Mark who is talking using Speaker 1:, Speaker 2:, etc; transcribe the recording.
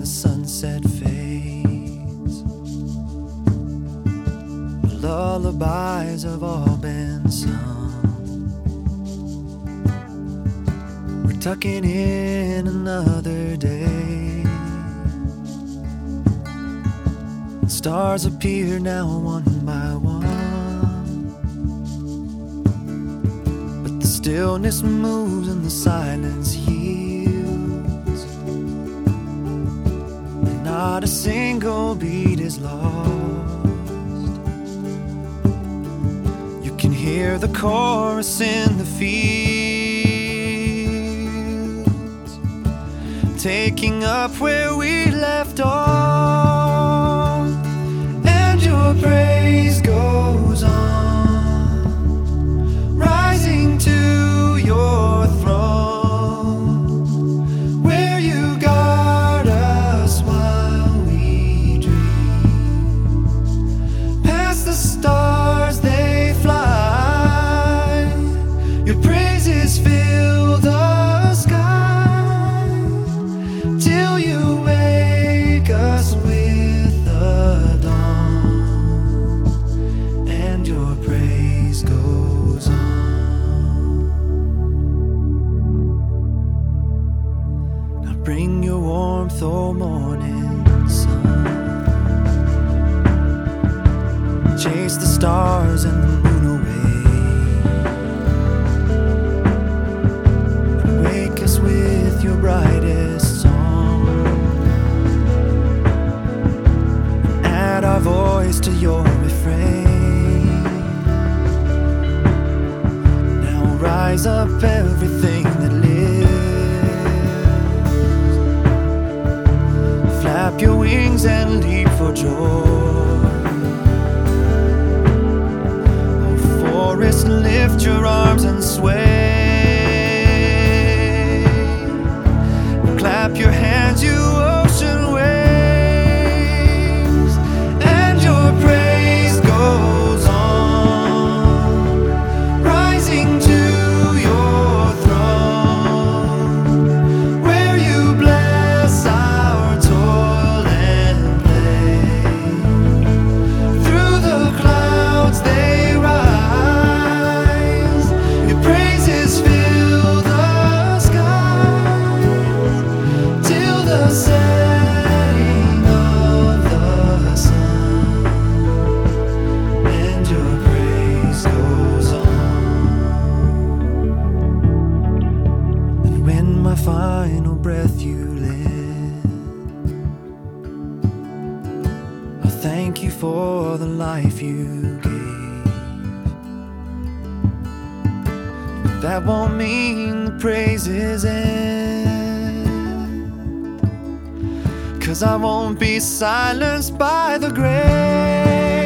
Speaker 1: the sunset fades. The lullabies have all been sung. We're tucking in another day. Stars appear now one by one, but the stillness moves and the silence yields, and not a single beat is lost. You can hear the chorus in the fields, taking up where we left off. Your praise goes on, rising to your throne, where you guard us while we dream. Past the stars they fly, your praises fill the sky, till you wake us with the dawn. Your praise goes on. Now bring your warmth, O morning sun. Chase the stars and the moon away, and wake us with your brightest song. Add our voice to your refrain. Rise up everything that lives. Flap your wings and leap for joy. Oh, forest, lift your arms and sway. Clap your hands, you ocean waves, and your praise goes on, rising to final breath you live. I thank you for the life you gave, but that won't mean the praises end, 'cause I won't be silenced by the grave.